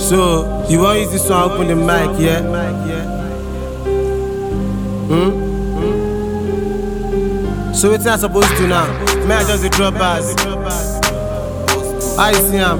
So, you want to use this one open the mic, yeah? So what's I supposed to now? May I just drop bars? I see him.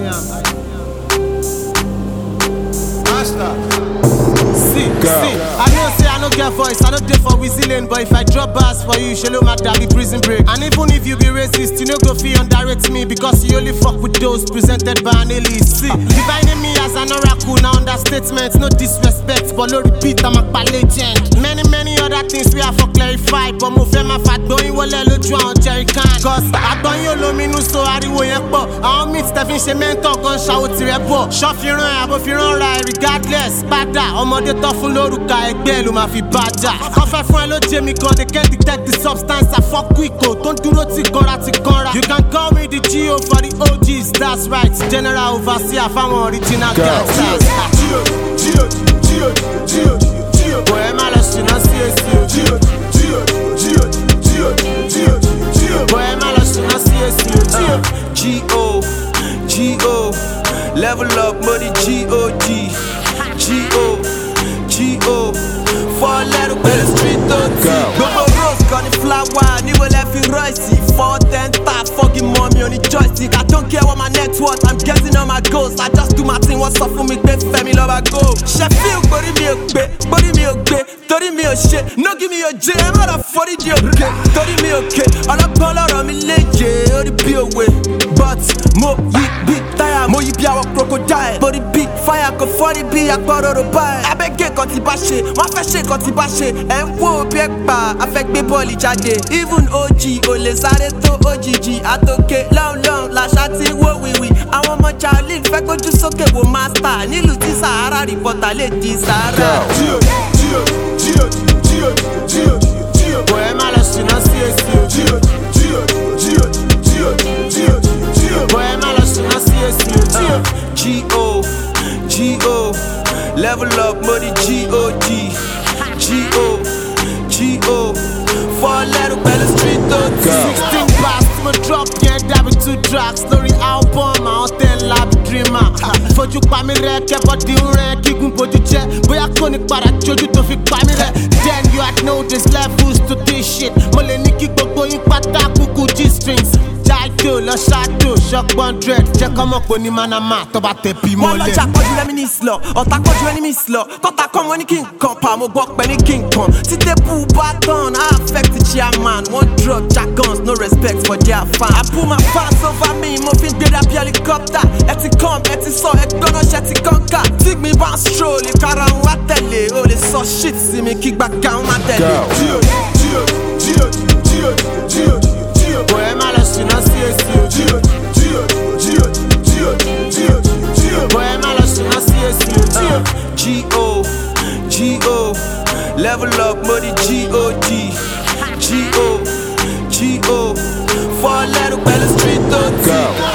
See, I know say I don't get voice, I don't do for whistling, but if I drop bars for you, she'll matter be prison break. And even if you be racist, you know go feel underrate me because you only fuck with those presented by an elite. See, dividing me as an oracle, now understatement, no disrespect, but no repeat, I'm a legend. Many other things we have for clarify, but move my fat going well, you on Jerry Khan. Cause I don't you know me no so I don't meet Stephen Shemento, gun shout to repo. Shop your run, above your run, regardless. Bada, ọmọdé tó fún lórúkà ẹgbẹ́ ló máa fi bàjá. Kọ́fẹ́ fún ẹ ló jẹ́ mi gan, they can't detect the substance. I fuck quick, don't dúró tí kanra tí kanra. You can call me the GO for the OGs, that's right. General overseer fáwọn original gangsters. Boy, ẹ má lọ ṣìnà sí èsì o. Boy, ẹ má lọ ṣìnà sí èsì o. G.O. Level up money G.O.D. G.O. Four letter with the street OT. Go rose, got the flower, nigga left it ricey. 410 top, fucking mommy on the joystick. I don't care what my net worth, I'm getting on my goals. I just do my thing, what's up for me, baby, family love I go. Sheffield, body me a gbe, 30 me a shit. No give me a jam, out of 40 di okay. 30 me okay, all up color on me leje, all the be away. But, mo yi be tired, mo yi be our crocodile. Body beat, fire, ko 40 be a quarter to buy. I beg get got the bashe, my fashion got the bashe. And wo be ba, affect me body jade. Even OG, ole sare to OGG. Atoke, long, la shati, wo we. I want my child, fake go just okay, wo master. Nilu ti Sahara, reporter, lady Sahara. Boy, ẹ má lọ ṣìnà sí èsì o. Boy, ẹ má lọ ṣìnà sí èsì o. G.O. Level up money G.O.D. G.O. Four letter pẹ̀lú street OT. 16 bars tí mo drop yẹn dàbí 2 tracks lórí album àwọn tẹ̀ ńlá bí dreamer. Fojú pa mí rẹ̀ kẹ́bọ̀dì ń rẹ̀ kígun bójú jẹ́ bóyá kò ní padà jójú tó fi pa mí rẹ̀. Then you had know there's levels to this shit. Mo lè ní kí gbogbo yín pátá kúkú G-strings. Jaido lọ ṣáàdò shock 100 jẹ́ kọ́mọ̀ pé ní manama tó bá tẹ̀ bí mọ́lẹ̀. Wọ́n lọ́jà kọjú lẹ́mí ní ìsìlọ̀ ọ̀tá kọjú ẹni mi ìsìlọ̀ kọ́ta kọ́ wọn ní kí n kan pa mo gbọ́ pẹ́ ní kí n kan. Títẹ́ bú bá tán I affect the chairman. One drug jargons no respect for their fan. I pull my pants over me mo fi ń gbé dàbí helicopter. Ẹ ti come ẹ ti sọ ẹ gbọ́nà ṣẹ ti kọ́ńkà. Tí mi bá ń stroll ìkara ń wá tẹ̀lé o lè sọ shit sí mi kí gbàgbà ń má tẹ̀lé. Boy, ẹ má lọ ṣìnà sí èsì o. Boy, ẹ má lọ ṣìnà sí èsì o. G.O. Level up money G.O.D. G.O. Four letter pẹ̀lú street OT.